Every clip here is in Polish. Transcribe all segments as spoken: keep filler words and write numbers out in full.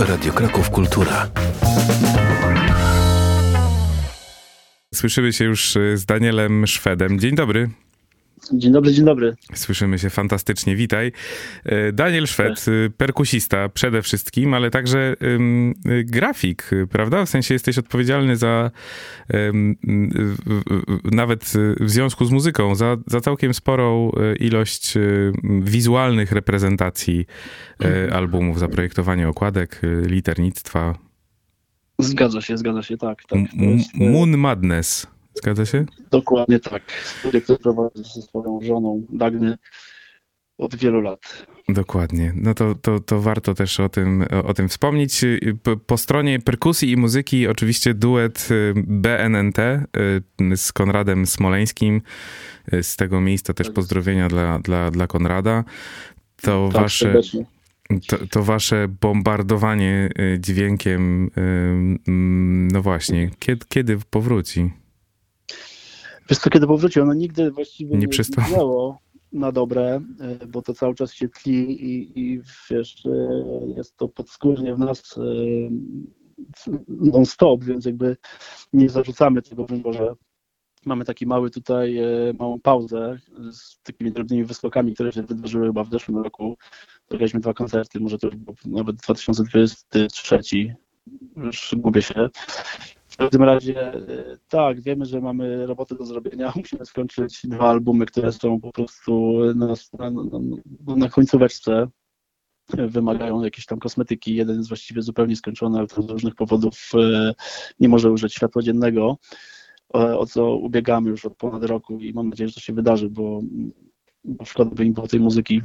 Radio Kraków Kultura. Słyszymy się już z Danielem Szwedem. Dzień dobry. Dzień dobry, dzień dobry. Słyszymy się fantastycznie, witaj. Daniel Szwed, perkusista przede wszystkim, ale także um, grafik, prawda? W sensie jesteś odpowiedzialny za, um, nawet w związku z muzyką, za, za całkiem sporą ilość wizualnych reprezentacji mhm. albumów, za projektowanie okładek, liternictwa. Zgadza się, zgadza się, tak. tak. Jest, Moon Madness. Zgadza się? Dokładnie tak. Studia, które prowadzę ze swoją żoną Dagny od wielu lat. Dokładnie. No to, to, to warto też o tym, o tym wspomnieć. Po, po stronie perkusji i muzyki oczywiście duet B N N T z Konradem Smoleńskim. Z tego miejsca też pozdrowienia dla, dla, dla Konrada. To tak, wasze... To, to wasze bombardowanie dźwiękiem, no właśnie, kiedy, kiedy powróci? Wiesz co, kiedy powróci? Ono nigdy właściwie nie, nie przystało na dobre, bo to cały czas się tli i, i wiesz, jest to podskórnie w nas non-stop, więc jakby nie zarzucamy tego, że mamy taki mały tutaj, małą pauzę z takimi drobnymi wyskokami, które się wydarzyły chyba w zeszłym roku. Zagraliśmy dwa koncerty, może to już był nawet dwa tysiące dwudziesty trzeci, już gubię się. W każdym razie tak, wiemy, że mamy robotę do zrobienia, musimy skończyć dwa albumy, które są po prostu na, na, na, na końcóweczce. Wymagają jakiejś tam kosmetyki, jeden jest właściwie zupełnie skończony, ale to z różnych powodów nie może użyć światła dziennego, o co ubiegamy już od ponad roku i mam nadzieję, że to się wydarzy, bo, bo szkoda by im było tej muzyki.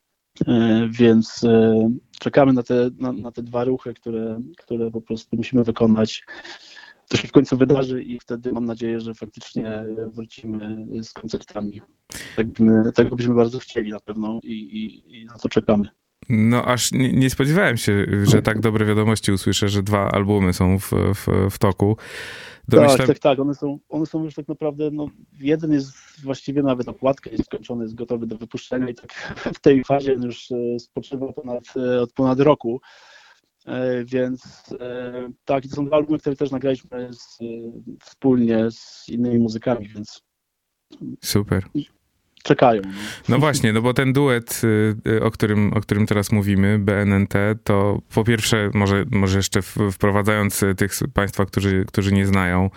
Więc czekamy na te, na, na te dwa ruchy, które, które po prostu musimy wykonać. To się w końcu wydarzy i wtedy mam nadzieję, że faktycznie wrócimy z koncertami. Tak, byśmy, tak byśmy bardzo chcieli na pewno i, i, i na to czekamy. No aż nie, nie spodziewałem się, że tak dobre wiadomości usłyszę, że dwa albumy są w, w, w toku. Domyślam... Tak, tak, tak. One są, one są już tak naprawdę, no jeden jest właściwie nawet okładka jest skończony, jest gotowy do wypuszczenia i tak w tej fazie już spoczywa ponad, od ponad roku. Więc tak, to są dwa albumy, które też nagraliśmy z, wspólnie z innymi muzykami, więc... Super. Czekają. No właśnie, no bo ten duet, o którym, o którym teraz mówimy, B N N T, to po pierwsze, może, może jeszcze wprowadzając tych z państwa, którzy, którzy nie znają,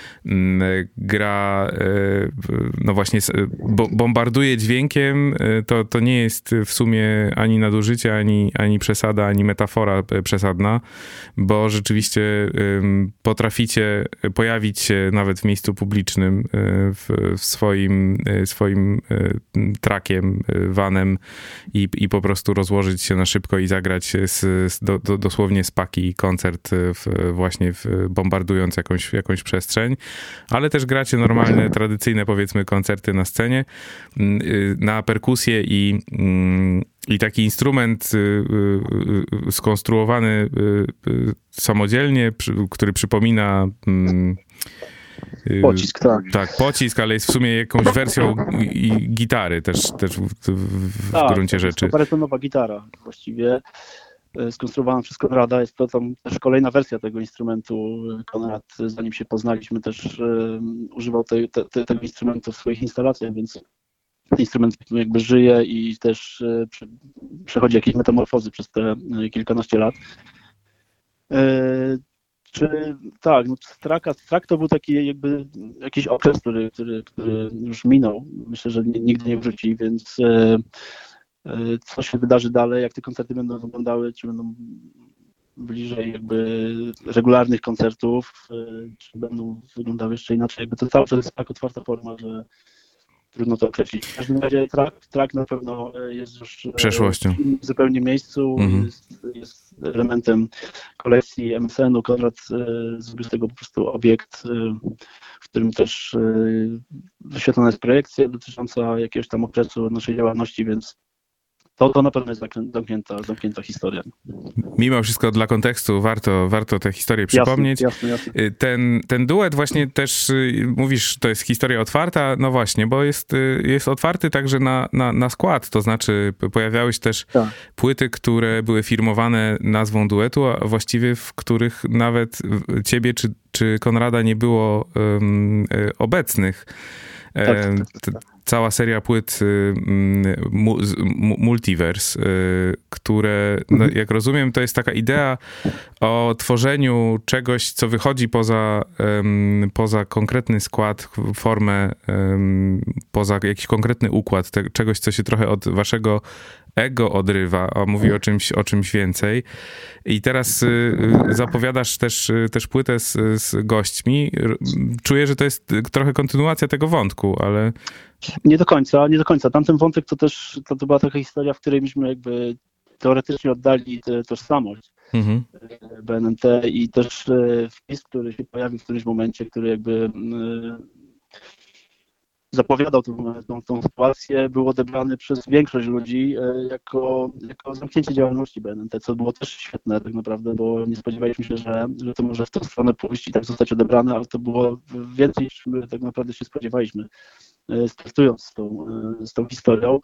gra, no właśnie, bombarduje dźwiękiem, to, to nie jest w sumie ani nadużycie, ani, ani przesada, ani metafora przesadna, bo rzeczywiście potraficie pojawić się nawet w miejscu publicznym w, w swoim, swoim trackiem, vanem i, i po prostu rozłożyć się na szybko i zagrać z, z, do, do, dosłownie z paki koncert w, właśnie w, bombardując jakąś, jakąś przestrzeń. Ale też gracie normalne, tradycyjne, powiedzmy, koncerty na scenie, na perkusję i, i taki instrument skonstruowany samodzielnie, który przypomina... Pocisk, tak. Tak, pocisk, ale jest w sumie jakąś wersją i gitary też, też w, w, w tak, gruncie rzeczy. To jest barytonowa gitara właściwie, skonstruowana przez Konrada. Jest to tam też kolejna wersja tego instrumentu. Konrad, zanim się poznaliśmy, też um, używał te, te, te, tego instrumentu w swoich instalacjach, więc ten instrument jakby żyje i też e, przy, przechodzi jakieś metamorfozy przez te e, kilkanaście lat. E, Czy tak, no Straka, Strak to był taki jakby jakiś okres, który, który, który już minął. Myślę, że nigdy nie wróci, więc e, e, co się wydarzy dalej, jak te koncerty będą wyglądały, czy będą bliżej jakby regularnych koncertów, e, czy będą wyglądały jeszcze inaczej. Jakby to cały czas jest tak otwarta forma, że trudno to określić. W każdym razie Track, track na pewno jest już przeszłością. W zupełnie miejscu, mhm. jest, jest elementem kolekcji M S N-u. Konrad zrobił z tego po prostu obiekt, w którym też wyświetlona jest projekcja dotycząca jakiegoś tam okresu naszej działalności, więc to, to na pewno jest zamknięta, zamknięta historia. Mimo wszystko dla kontekstu warto, warto tę historię przypomnieć. Jasne, jasne, jasne. Ten, ten duet właśnie też, mówisz, to jest historia otwarta, no właśnie, bo jest, jest otwarty także na, na, na skład, to znaczy pojawiały się też tak. płyty, które były firmowane nazwą duetu, a właściwie w których nawet ciebie czy, czy Konrada nie było um, obecnych. Tak, tak, tak, tak. Cała seria płyt mu, mu, Multiverse, które, no, jak rozumiem, to jest taka idea o tworzeniu czegoś, co wychodzi poza, poza konkretny skład, formę, poza jakiś konkretny układ, te, czegoś, co się trochę od waszego ego odrywa, a mówi o czymś, o czymś więcej. I teraz y, zapowiadasz też, y, też płytę z, z gośćmi. Czuję, że to jest trochę kontynuacja tego wątku, ale... Nie do końca, nie do końca. Tamten wątek to też, to, to była taka historia, w której myśmy jakby teoretycznie oddali tę tożsamość mhm. B N N T i też wpis, który się pojawił w którymś momencie, który jakby... Y, zapowiadał tą, tą, tą sytuację, był odebrany przez większość ludzi jako, jako zamknięcie działalności B N N T, co było też świetne tak naprawdę, bo nie spodziewaliśmy się, że, że to może w tę stronę pójść i tak zostać odebrane, ale to było więcej niż my tak naprawdę się spodziewaliśmy, startując z tą, z tą historią.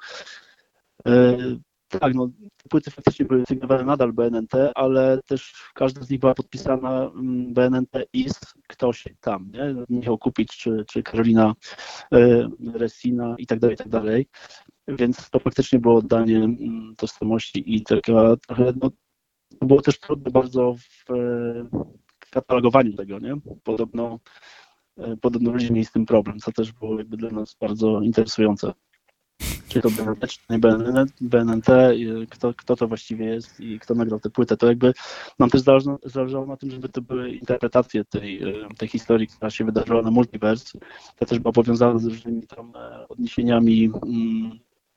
Tak, no, płyty faktycznie były sygnowane nadal B N N T, ale też każda z nich była podpisana B N N T is ktoś tam, nie? Michał Kupicz czy, czy Karolina y, Resina i tak dalej, i tak dalej. Więc to faktycznie było oddanie tożsamości i taka trochę, no, to było też trudne bardzo w y, katalogowaniu tego, nie? Podobno, y, podobno ludzie mieli z tym problem, co też było jakby dla nas bardzo interesujące. Czy to B N N T, czy nie B N N T, kto, kto to właściwie jest i kto nagrał tę płytę. To jakby nam też zależało, zależało na tym, żeby to były interpretacje tej, tej historii, która się wydarzyła na Multiverse. To też była powiązana z różnymi tam odniesieniami mm,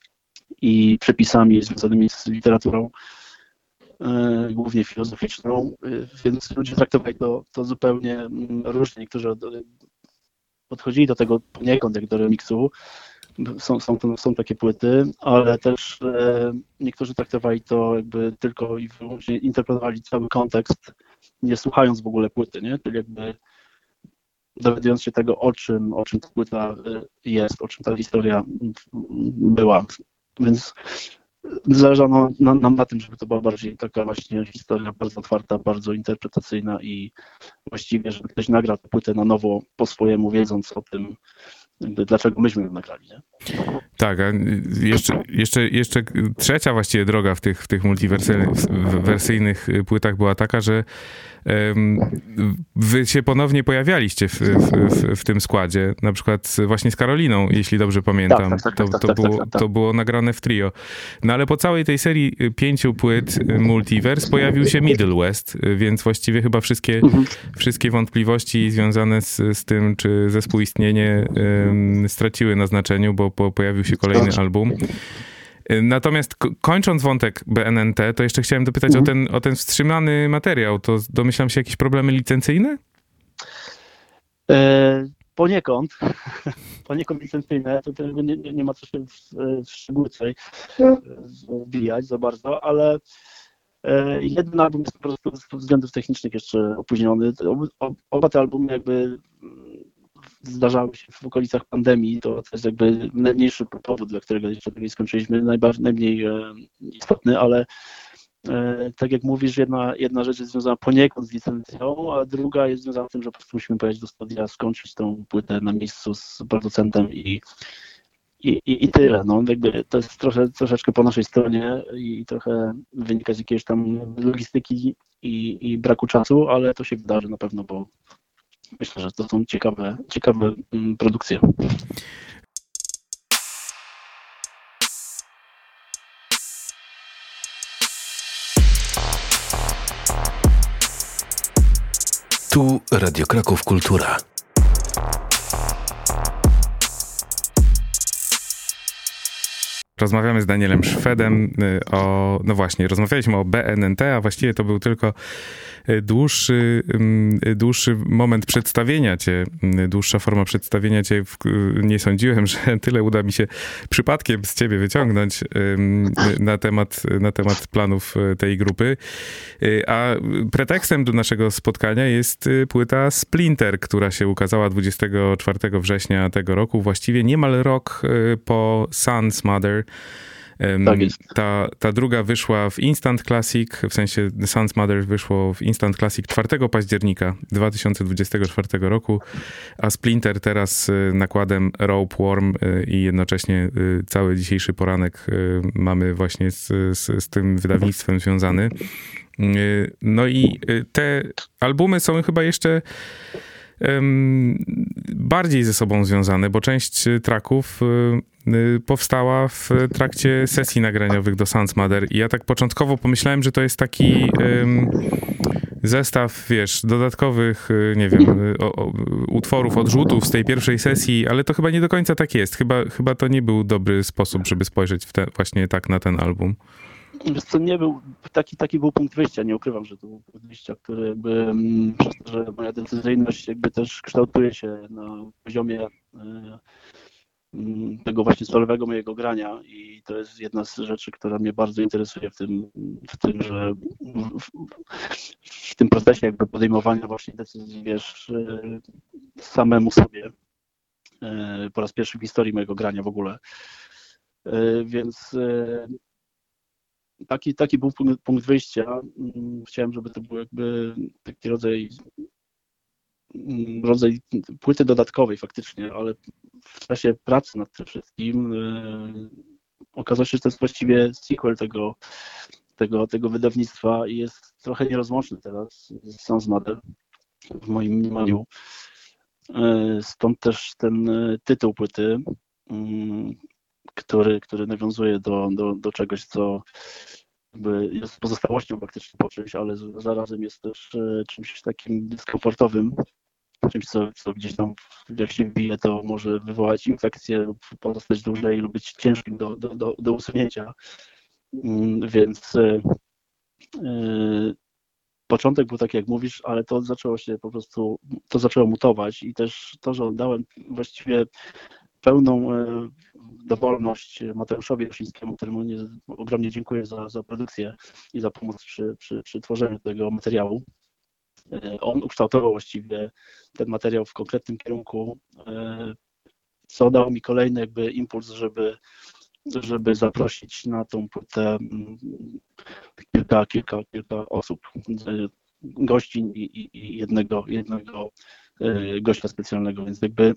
i przepisami związanymi z literaturą, e, głównie filozoficzną, więc ludzie traktowali to, to zupełnie różnie. Niektórzy podchodzili do tego poniekąd jak do remiksu. Są, są, są takie płyty, ale też e, niektórzy traktowali to jakby tylko i wyłącznie interpretowali cały kontekst, nie słuchając w ogóle płyty, nie? Czyli jakby dowiadując się tego, o czym, o czym ta płyta jest, o czym ta historia była. Więc zależało nam na, na tym, żeby to była bardziej taka właśnie historia bardzo otwarta, bardzo interpretacyjna i właściwie, żeby ktoś nagrał tę płytę na nowo po swojemu, wiedząc o tym, dlaczego myśmy ją nagrali, nie? Tak, a jeszcze, jeszcze, jeszcze trzecia właściwie droga w tych, w tych multiwersyjnych płytach była taka, że um, wy się ponownie pojawialiście w, w, w, w tym składzie, na przykład właśnie z Karoliną, jeśli dobrze pamiętam. Tak, tak, tak, to, to, tak, było, tak, tak, tak. to było nagrane w trio. No ale po całej tej serii pięciu płyt Multiverse pojawił się Middle West, więc właściwie chyba wszystkie, mhm. wszystkie wątpliwości związane z, z tym, czy zespół istnienie um, straciły na znaczeniu, bo po, pojawił się kolejny album. Natomiast kończąc wątek B N N T, to jeszcze chciałem dopytać mhm. o, ten, o ten wstrzymany materiał. To domyślam się jakieś problemy licencyjne? E, poniekąd. Poniekąd licencyjne. To nie, nie, nie ma co się w, w szczegóły tutaj wbijać za bardzo, ale e, jeden album jest po prostu ze względów technicznych jeszcze opóźniony. Oba, oba te albumy jakby zdarzały się w okolicach pandemii, to jest jakby najmniejszy powód, dla którego jeszcze nie skończyliśmy, najbardziej, najmniej e, istotny, ale e, tak jak mówisz, jedna, jedna rzecz jest związana poniekąd z licencją, a druga jest związana z tym, że po prostu musimy pojechać do studia, skończyć tą płytę na miejscu z producentem i, i, i, i tyle. No, jakby to jest trosze, troszeczkę po naszej stronie i trochę wynika z jakiejś tam logistyki i, i braku czasu, ale to się wydarzy na pewno, bo myślę, że to są ciekawe, ciekawe produkcje. Tu Radio Kraków Kultura. Rozmawiamy z Danielem Szwedem o, no właśnie, rozmawialiśmy o B N N T, a właściwie to był tylko dłuższy, dłuższy moment przedstawienia cię, dłuższa forma przedstawienia cię. Nie sądziłem, że tyle uda mi się przypadkiem z ciebie wyciągnąć na temat, na temat planów tej grupy. A pretekstem do naszego spotkania jest płyta Splinter, która się ukazała dwudziestego czwartego września tego roku, właściwie niemal rok po Sun's Mother. Tak jest. Ta, ta druga wyszła w Instant Classic, w sensie The Sun's Mother wyszło w Instant Classic czwartego października dwa tysiące dwudziestego czwartego roku, a Splinter teraz nakładem Rope Worm i jednocześnie cały dzisiejszy poranek mamy właśnie z, z, z tym wydawnictwem związany. No i te albumy są chyba jeszcze bardziej ze sobą związane, bo część tracków powstała w trakcie sesji nagraniowych do Sun's Mother i ja tak początkowo pomyślałem, że to jest taki um, zestaw, wiesz, dodatkowych, nie wiem, o, o, utworów, odrzutów z tej pierwszej sesji, ale to chyba nie do końca tak jest. Chyba, chyba to nie był dobry sposób, żeby spojrzeć w te, właśnie tak na ten album. Wiesz co, nie był, taki, taki był punkt wyjścia, nie ukrywam, że to był punkt wyjścia, który jakby, przez to, że moja decyzyjność jakby też kształtuje się na poziomie tego właśnie solowego mojego grania i to jest jedna z rzeczy, która mnie bardzo interesuje w tym, w tym, że w, w tym procesie jakby podejmowania właśnie decyzji, wiesz, samemu sobie po raz pierwszy w historii mojego grania w ogóle. Więc Taki, taki był punkt, punkt wyjścia. Chciałem, żeby to był jakby taki rodzaj, rodzaj płyty dodatkowej faktycznie, ale w czasie pracy nad tym wszystkim yy, okazało się, że to jest właściwie sequel tego, tego, tego wydawnictwa i jest trochę nierozłączny teraz z Sun's Mother w moim mniemaniu. Yy, stąd też ten tytuł płyty, yy, który, który nawiązuje do, do, do czegoś, co jakby jest pozostałością faktycznie po czymś, ale zarazem jest też czymś takim dyskomfortowym, czymś, co, co gdzieś tam jak się wbije, to może wywołać infekcję lub pozostać dłużej lub być ciężkim do, do, do, do usunięcia. Więc yy, początek był taki, jak mówisz, ale to zaczęło się po prostu, to zaczęło mutować i też to, że oddałem właściwie pełną dowolność Mateuszowi Rosińskiemu, któremu nie, ogromnie dziękuję za, za produkcję i za pomoc przy, przy, przy tworzeniu tego materiału. On ukształtował właściwie ten materiał w konkretnym kierunku, co dał mi kolejny jakby impuls, żeby, żeby zaprosić na tą płytę kilka, kilka, kilka osób, gościń i, i, i jednego, jednego gościa specjalnego, więc jakby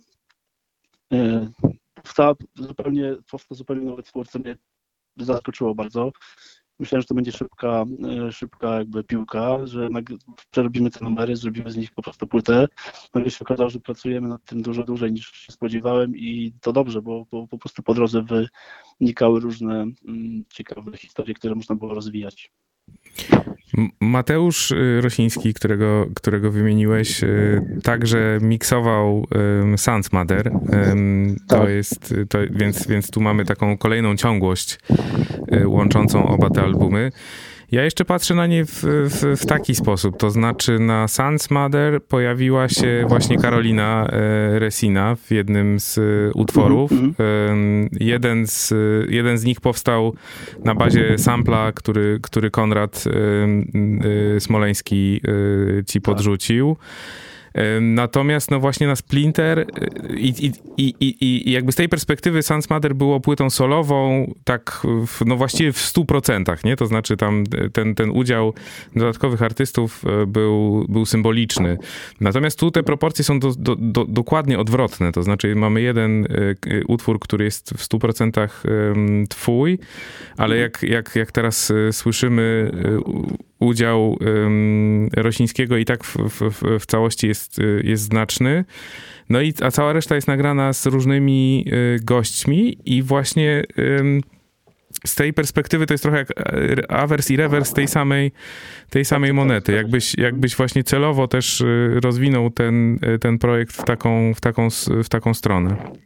powstał zupełnie, powstał zupełnie nowy twór, co mnie zaskoczyło bardzo. Myślałem, że to będzie szybka, szybka jakby piłka, że przerobimy te numery, zrobimy z nich po prostu płytę. Nagle się okazało, że pracujemy nad tym dużo dłużej niż się spodziewałem i to dobrze, bo, bo po prostu po drodze wynikały różne mm, ciekawe historie, które można było rozwijać. Mateusz Rosiński, którego, którego wymieniłeś, także miksował Sun's Mother. To tak. jest, to, więc, więc tu mamy taką kolejną ciągłość łączącą oba te albumy. Ja jeszcze patrzę na nie w, w, w taki sposób, to znaczy na Sun's Mother pojawiła się właśnie Karolina Resina w jednym z utworów. Mm-hmm. Jeden z, jeden z nich powstał na bazie sampla, który, który Konrad Smoleński ci podrzucił. Natomiast no właśnie na Splinter i, i, i, i, i jakby z tej perspektywy Sun's Mother było płytą solową tak w, no właściwie w stu procentach, nie? To znaczy tam ten, ten udział dodatkowych artystów był, był symboliczny. Natomiast tu te proporcje są do, do, do, dokładnie odwrotne, to znaczy mamy jeden utwór, który jest w stu procentach twój, ale jak, jak, jak teraz słyszymy udział um, Rosińskiego i tak w, w, w całości jest, jest znaczny. No i a cała reszta jest nagrana z różnymi y, gośćmi i właśnie y, z tej perspektywy to jest trochę jak awers i rewers tej samej, tej samej monety. Jakbyś, jakbyś właśnie celowo też rozwinął ten, ten projekt w taką, w taką, w taką stronę.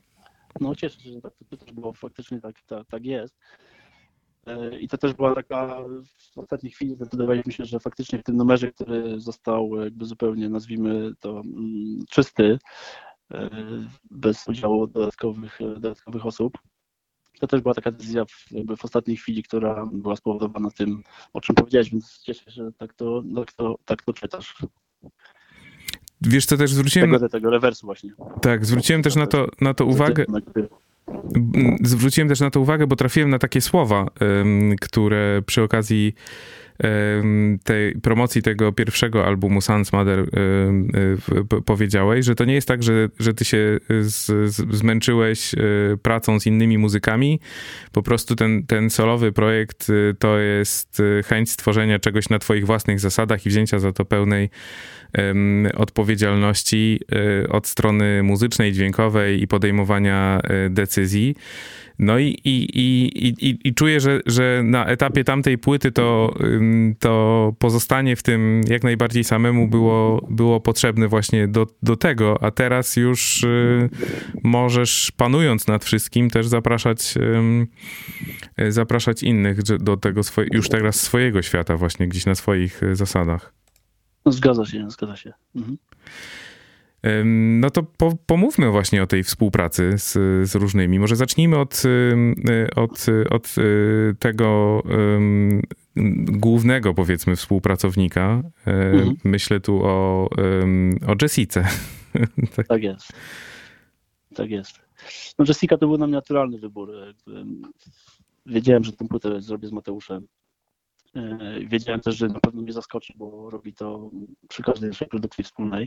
No cieszę się, że tak to też było, faktycznie tak, tak, tak jest. I to też była taka, w ostatniej chwili zdecydowaliśmy się, że faktycznie w tym numerze, który został jakby zupełnie, nazwijmy to, czysty, bez udziału dodatkowych, dodatkowych osób, to też była taka decyzja w, jakby w ostatniej chwili, która była spowodowana tym, o czym powiedziałeś, więc cieszę się, że tak to, tak to, tak to czytasz. Wiesz co, też zwróciłem... Tego, tego rewersu właśnie. Tak, zwróciłem też na to, na to uwagę... Zwróciłem też na to uwagę, bo trafiłem na takie słowa, um, które przy okazji um, tej promocji tego pierwszego albumu Sans Mother um, um, powiedziałeś, że to nie jest tak, że, że ty się z, z, zmęczyłeś um, pracą z innymi muzykami. Po prostu ten, ten solowy projekt um, to jest um, chęć stworzenia czegoś na twoich własnych zasadach i wzięcia za to pełnej um, odpowiedzialności um, od strony muzycznej, dźwiękowej i podejmowania um, decyzji. No i, i, i, i, i czuję, że, że na etapie tamtej płyty to, to pozostanie w tym jak najbardziej samemu było, było potrzebne właśnie do, do tego, a teraz już y, możesz, panując nad wszystkim, też zapraszać, y, zapraszać innych do tego swoje, już teraz swojego świata właśnie gdzieś na swoich zasadach. No, zgadza się, zgadza się. Mhm. No to po, pomówmy właśnie o tej współpracy z, z różnymi. Może zacznijmy od, od, od tego um, głównego, powiedzmy, współpracownika. Mhm. Myślę tu o, um, o Jessice. tak. tak jest. Tak jest. No Jessica to był dla mnie naturalny wybór. Wiedziałem, że tę płytę zrobię z Mateuszem. Wiedziałem też, że na pewno mnie zaskoczy, bo robi to przy każdej naszej produkcji wspólnej.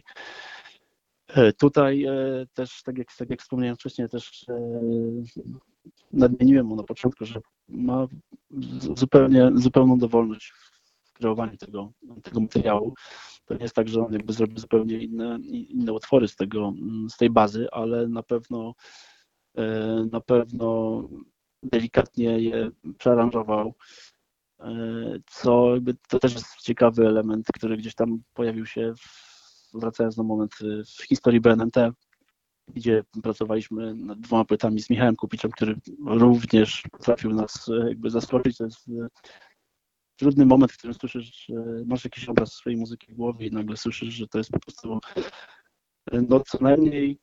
Tutaj też, tak jak, tak jak wspomniałem wcześniej, też nadmieniłem mu na początku, że ma zupełnie, zupełną dowolność w kreowaniu tego, tego materiału. To nie jest tak, że on jakby zrobi zupełnie inne, inne utwory z, tego, z tej bazy, ale na pewno na pewno delikatnie je przearanżował, co jakby to też jest ciekawy element, który gdzieś tam pojawił się w wracając na moment w historii B N M T, gdzie pracowaliśmy nad dwoma płytami z Michałem Kupiczem, który również potrafił nas jakby zaskoczyć. To jest trudny moment, w którym słyszysz, że masz jakiś obraz swojej muzyki w głowie i nagle słyszysz, że to jest po prostu no co najmniej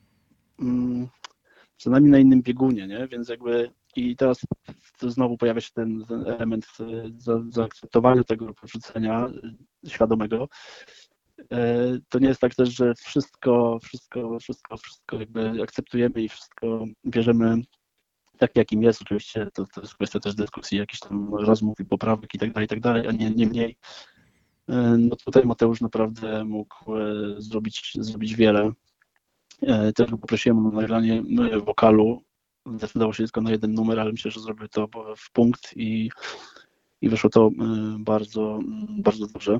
co najmniej na innym biegunie, nie? Więc jakby i teraz to znowu pojawia się ten, ten element za, zaakceptowania tego porzucenia świadomego. To nie jest tak też, że wszystko, wszystko, wszystko, wszystko jakby akceptujemy i wszystko bierzemy tak, jakim jest. Oczywiście to, to jest kwestia też dyskusji, jakichś tam rozmów i poprawek i tak dalej, i tak dalej, a nie, nie mniej. No tutaj Mateusz naprawdę mógł zrobić, zrobić wiele. Też go poprosiłem o nagranie wokalu. Zdecydował się tylko na jeden numer, ale myślę, że zrobił to w punkt i, i wyszło to bardzo, bardzo dobrze.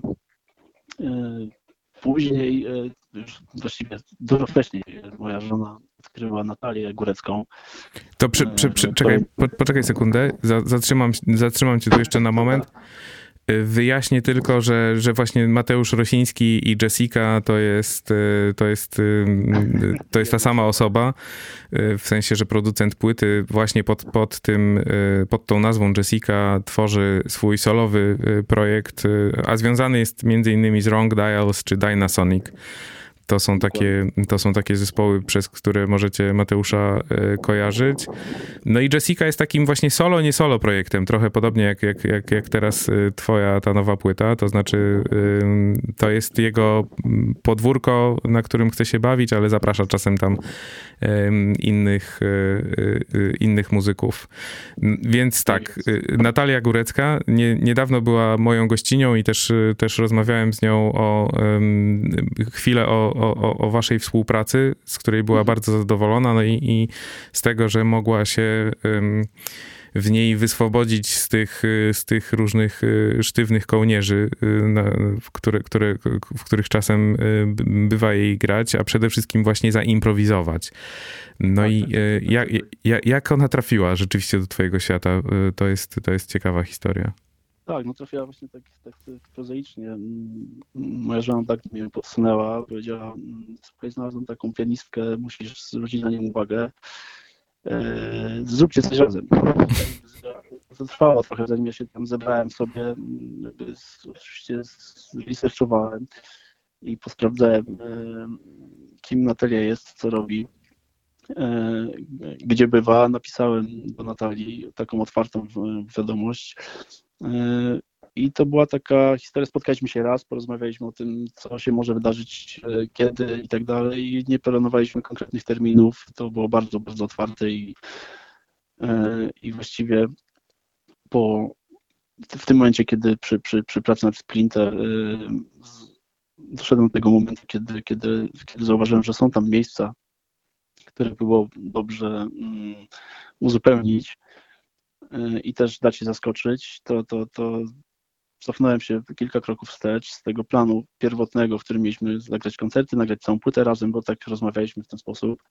Później, już właściwie dużo wcześniej, moja żona odkryła Natalię Górecką. To przy, przy, przy, czekaj, po, poczekaj sekundę, zatrzymam, zatrzymam cię tu jeszcze na moment. Wyjaśnię tylko, że, że właśnie Mateusz Rosiński i Jessica to jest, to jest, to jest ta sama osoba, w sensie, że producent płyty właśnie pod, pod tym, pod tą nazwą Jessica tworzy swój solowy projekt, a związany jest między innymi z Wrong Dials czy Dynasonic. To są takie, to są takie zespoły, przez które możecie Mateusza y, kojarzyć. No i Jessica jest takim właśnie solo, nie solo projektem, trochę podobnie jak, jak, jak, jak teraz y, twoja ta nowa płyta, to znaczy y, to jest jego podwórko, na którym chce się bawić, ale zaprasza czasem tam y, innych, y, y, innych muzyków. Więc tak, y, Natalia Górecka nie, niedawno była moją gościnią i też, y, też rozmawiałem z nią o y, chwilę o O, o waszej współpracy, z której była bardzo zadowolona, no i, i z tego, że mogła się um, w niej wyswobodzić z tych, z tych różnych sztywnych kołnierzy, na, w, które, które, w których czasem bywa jej grać, a przede wszystkim właśnie zaimprowizować. No tak, i tak, jak, jak, jak ona trafiła rzeczywiście do twojego świata? To jest, to jest ciekawa historia. Tak, no trafiła właśnie tak, tak, tak prozaicznie. Moja żona tak mnie podsunęła, powiedziała, słuchaj, znalazłam taką pianistkę, musisz zwrócić na nią uwagę. zróbcie coś razem. To trwało trochę, zanim ja się tam zebrałem sobie, oczywiście zresearchowałem i posprawdzałem, kim Natalia jest, co robi, gdzie bywa. Napisałem do Natalii taką otwartą wiadomość i to była taka historia, spotkaliśmy się raz, porozmawialiśmy o tym, co się może wydarzyć, kiedy i tak dalej i nie planowaliśmy konkretnych terminów, to było bardzo, bardzo otwarte i, i właściwie po, w tym momencie, kiedy przy, przy, przy pracy nad Splinter doszedłem do tego momentu, kiedy, kiedy, kiedy zauważyłem, że są tam miejsca, które było dobrze uzupełnić i też dać się zaskoczyć, to, to, to cofnąłem się kilka kroków wstecz z tego planu pierwotnego, w którym mieliśmy zagrać koncerty, nagrać całą płytę razem, bo tak rozmawialiśmy w ten sposób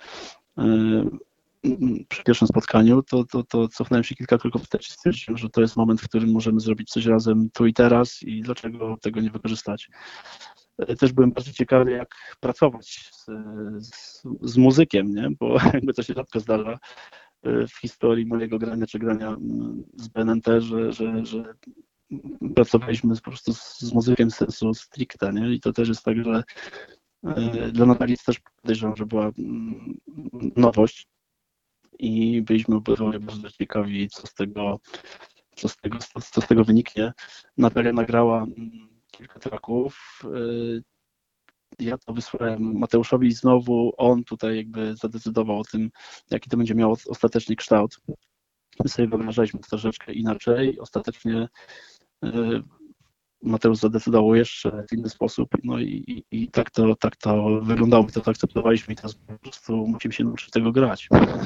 przy pierwszym spotkaniu, to, to, to cofnąłem się kilka kroków wstecz i stwierdziłem, że to jest moment, w którym możemy zrobić coś razem tu i teraz i dlaczego tego nie wykorzystać. Też byłem bardzo ciekawy, jak pracować z, z, z muzykiem, nie? Bo jakby to się rzadko zdarza w historii mojego grania czy grania z B N N T, że, że, że pracowaliśmy po prostu z, z muzykiem sensu stricte, nie? I to też jest tak, że dla Natalii też podejrzewam, że była nowość i byliśmy obydwoje bardzo ciekawi, co z tego, co z tego, co z tego wyniknie. Natalia nagrała kilka tracków. Ja to wysłałem Mateuszowi i znowu on tutaj jakby zadecydował o tym, jaki to będzie miało ostateczny kształt. My sobie wyobrażaliśmy to troszeczkę inaczej. Ostatecznie Mateusz zadecydował jeszcze w inny sposób, no i, i, i tak, to, tak to wyglądało, to akceptowaliśmy i teraz po prostu musimy się nauczyć tego grać.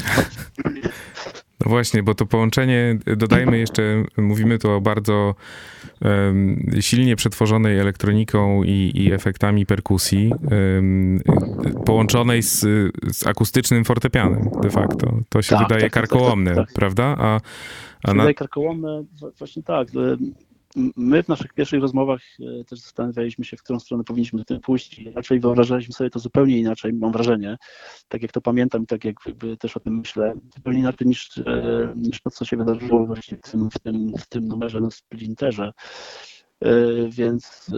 No właśnie, bo to połączenie, dodajmy jeszcze, mówimy tu o bardzo um, silnie przetworzonej elektroniką i, i efektami perkusji, um, połączonej z, z akustycznym fortepianem de facto. To się tak, wydaje tak, karkołomne, tak, tak, tak. prawda? A, a na... Wydaje karkołomne, właśnie tak. My w naszych pierwszych rozmowach też zastanawialiśmy się, w którą stronę powinniśmy tym pójść i raczej wyobrażaliśmy sobie to zupełnie inaczej, mam wrażenie, tak jak to pamiętam i tak jak jakby też o tym myślę, zupełnie inaczej niż, niż to, co się wydarzyło właśnie w tym, w tym, w tym numerze na Splinterze. Więc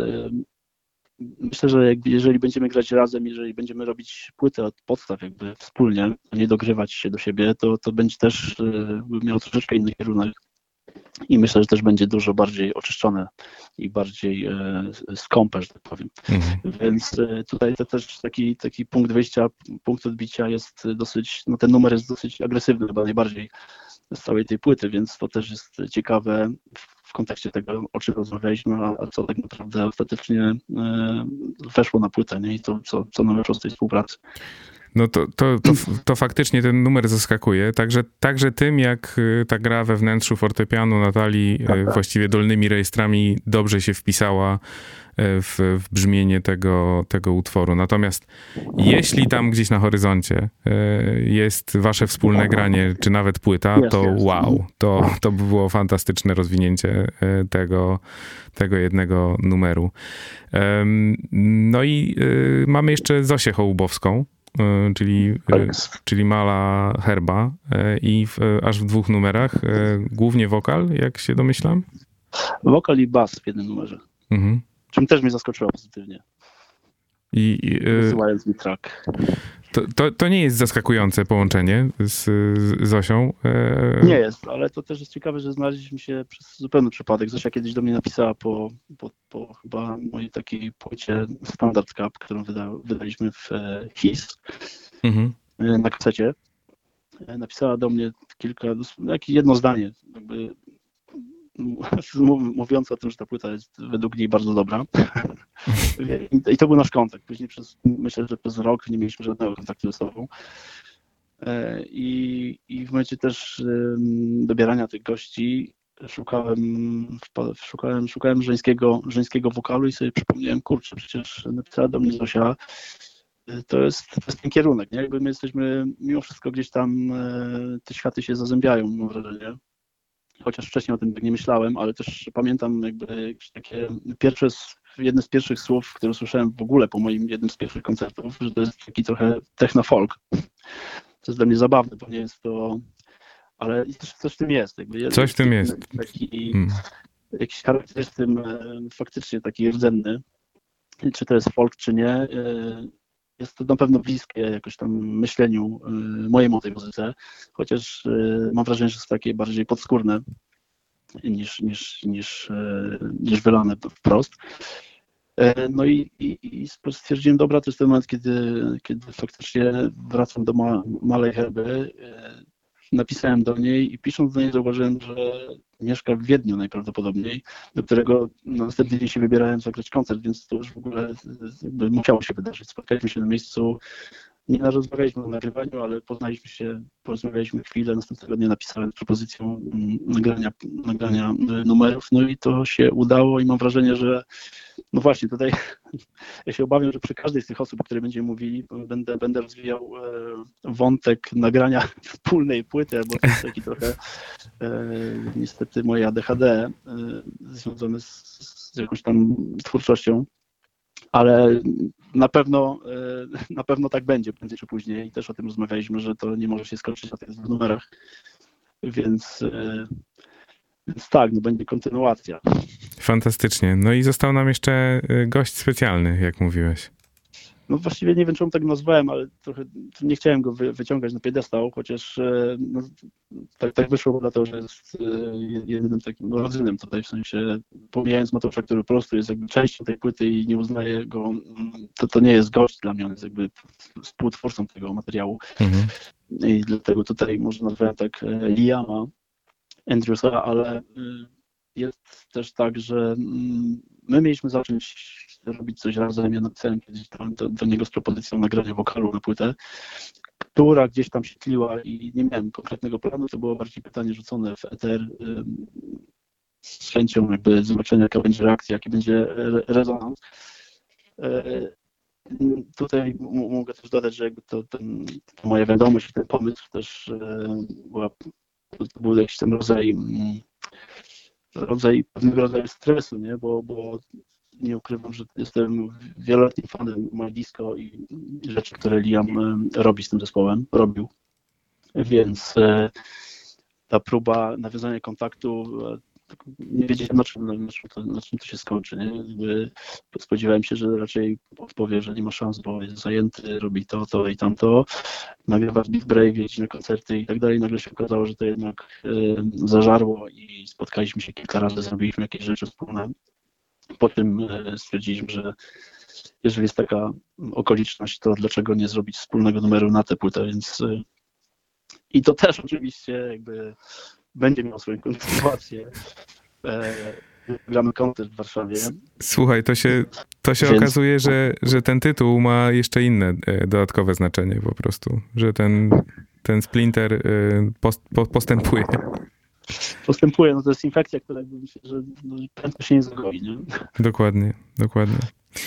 myślę, że jakby jeżeli będziemy grać razem, jeżeli będziemy robić płytę od podstaw jakby wspólnie, a nie dogrywać się do siebie, to, to będzie też miał troszeczkę inny kierunek. I myślę, że też będzie dużo bardziej oczyszczone i bardziej e, skąpe, że tak powiem. Mhm. Więc e, tutaj to też taki, taki punkt wyjścia, punkt odbicia jest dosyć, no ten numer jest dosyć agresywny chyba najbardziej z całej tej płyty, więc to też jest ciekawe w kontekście tego, o czym rozmawialiśmy, a, a co tak naprawdę ostatecznie e, weszło na płytę, nie? I to, co, co nam weszło z tej współpracy. No to, to, to, to faktycznie ten numer zaskakuje. Także, także tym, jak ta gra we wnętrzu fortepianu Natalii właściwie dolnymi rejestrami dobrze się wpisała w, w brzmienie tego, tego utworu. Natomiast jeśli tam gdzieś na horyzoncie jest wasze wspólne granie, czy nawet płyta, to wow, to, to by było fantastyczne rozwinięcie tego, tego jednego numeru. No i mamy jeszcze Zosię Hołubowską, czyli, czyli Mala Herba i w, aż w dwóch numerach, głównie wokal, jak się domyślam? Wokal i bas w jednym numerze, mhm. czym też mnie zaskoczyło pozytywnie. I, i wysyłając mi track. To, to, to nie jest zaskakujące połączenie z, z Zosią? Nie jest, ale to też jest ciekawe, że znaleźliśmy się przez zupełny przypadek. Zosia kiedyś do mnie napisała po, po, po chyba mojej takiej płycie Standard Cup, którą wyda, wydaliśmy w His mhm. na kasecie. Napisała do mnie kilka, jedno zdanie, jakby mówiąc o tym, że ta płyta jest według niej bardzo dobra. I to był nasz kontakt. Później przez, myślę, że przez rok nie mieliśmy żadnego kontaktu ze sobą. I, i w momencie też dobierania tych gości szukałem, szukałem, szukałem żeńskiego, żeńskiego wokalu i sobie przypomniałem, kurczę, przecież napisała do mnie Zosia. To jest, to jest ten kierunek, nie? Jakby my jesteśmy, mimo wszystko gdzieś tam te światy się zazębiają, mam wrażenie. Chociaż wcześniej o tym tak nie myślałem, ale też pamiętam jakby takie pierwsze, jedne z pierwszych słów, które słyszałem w ogóle po moim jednym z pierwszych koncertów, że to jest taki trochę techno-folk. to jest dla mnie zabawne, bo nie jest to, ale coś, coś w tym jest. Jakby coś w tym jest. Taki, hmm. Jakiś charakter jest w tym faktycznie taki rdzenny. Czy to jest folk, czy nie. Jest to na pewno bliskie jakoś tam myśleniu mojej młodej muzyce, chociaż mam wrażenie, że jest takie bardziej podskórne niż, niż, niż, niż wylane wprost. No i, i, i stwierdziłem, dobra, to jest ten moment, kiedy, kiedy faktycznie wracam do ma, Malej Herby. Napisałem do niej i pisząc do niej zauważyłem, że mieszka w Wiedniu najprawdopodobniej, do którego no, następny dzień się wybierałem zagrać koncert, więc to już w ogóle jakby musiało się wydarzyć. Spotkaliśmy się na miejscu, nie rozmawialiśmy o nagrywaniu, ale poznaliśmy się, porozmawialiśmy chwilę, następnego dnia napisałem propozycję nagrania, nagrania numerów, no i to się udało i mam wrażenie, że no właśnie tutaj ja się obawiam, że przy każdej z tych osób, o której będziemy mówili, będę, będę rozwijał wątek nagrania wspólnej płyty, bo to jest taki trochę niestety moje A D H D związane z, z jakąś tam twórczością. Ale na pewno, na pewno tak będzie, prędzej czy później. I też o tym rozmawialiśmy, że to nie może się skończyć na tych dwóch numerach. Więc, więc tak, no będzie kontynuacja. Fantastycznie. No i został nam jeszcze gość specjalny, jak mówiłeś. No właściwie nie wiem, czemu tak nazwałem, ale trochę nie chciałem go wy, wyciągać na piedestał, chociaż no, tak, tak wyszło, dlatego że jest jedynym takim rodzynem tutaj, w sensie pomijając Mateusza, który po prostu jest jakby częścią tej płyty i nie uznaję go, to, to nie jest gość dla mnie, on jest jakby współtwórcą tego materiału. Mhm. I dlatego tutaj może nazwałem tak Liama Andrewsa, ale jest też tak, że my mieliśmy zacząć robić coś razem. Ja napisałem kiedyś tam do, do niego z propozycją nagrania wokalu na płytę, która gdzieś tam się tliła i nie miałem konkretnego planu. To było bardziej pytanie rzucone w eter z chęcią jakby zobaczenia, jaka będzie reakcja, jaki będzie rezonans. Tutaj mogę też dodać, że jakby to, ten, to moja wiadomość i ten pomysł też była, to był jakiś ten rodzaj rodzaj pewnego rodzaju stresu, nie? Bo, bo nie ukrywam, że jestem wieloletnim fanem My Disco i, i rzeczy, które Liam robi z tym zespołem, robił. Więc e, ta próba nawiązania kontaktu, e, nie wiedziałem, na czym, na, czym to, na czym to się skończy. Nie? Jakby spodziewałem się, że raczej odpowie, że nie ma szans, bo jest zajęty, robi to, to i tamto, nagrywa w Big Brave, jeździ na koncerty i tak dalej. Nagle się okazało, że to jednak e, zażarło i spotkaliśmy się kilka razy, zrobiliśmy jakieś rzeczy wspólne. Po tym stwierdziliśmy, że jeżeli jest taka okoliczność, to dlaczego nie zrobić wspólnego numeru na tę płytę, więc i to też oczywiście jakby będzie miało swoją kontynuację. Gramy koncert w Warszawie. Słuchaj, to się, to się więc... okazuje, że, że ten tytuł ma jeszcze inne dodatkowe znaczenie po prostu, że ten, ten Splinter post, postępuje. Postępuje, no to jest infekcja, która jakby myślę, że no, prędko się nie zagoi, nie? Dokładnie, dokładnie.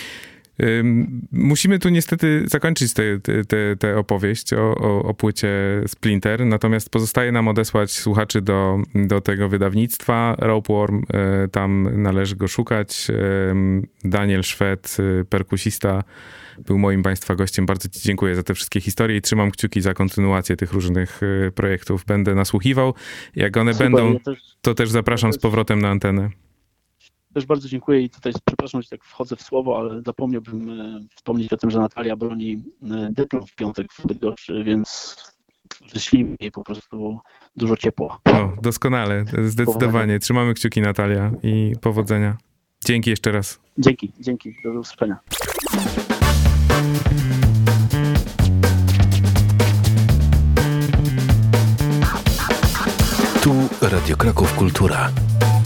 Um, musimy tu niestety zakończyć tę te, te, te opowieść o, o, o płycie Splinter, natomiast pozostaje nam odesłać słuchaczy do, do tego wydawnictwa Ropeworm, e, tam należy go szukać. E, Daniel Szwed, perkusista, był moim Państwa gościem. Bardzo Ci dziękuję za te wszystkie historie i trzymam kciuki za kontynuację tych różnych projektów. Będę nasłuchiwał. Jak one Super, będą, ja też, to też zapraszam ja też, z powrotem na antenę. Też bardzo dziękuję i tutaj przepraszam, że tak wchodzę w słowo, ale zapomniałbym wspomnieć o tym, że Natalia broni dyplom w piątek w Bydgoszczy, więc wyślijmy jej po prostu dużo ciepła. O, doskonale, zdecydowanie. Powodzenia. Trzymamy kciuki, Natalia, i powodzenia. Dzięki jeszcze raz. Dzięki, dzięki. Do usłyszenia. Tu Radio Kraków Kultura.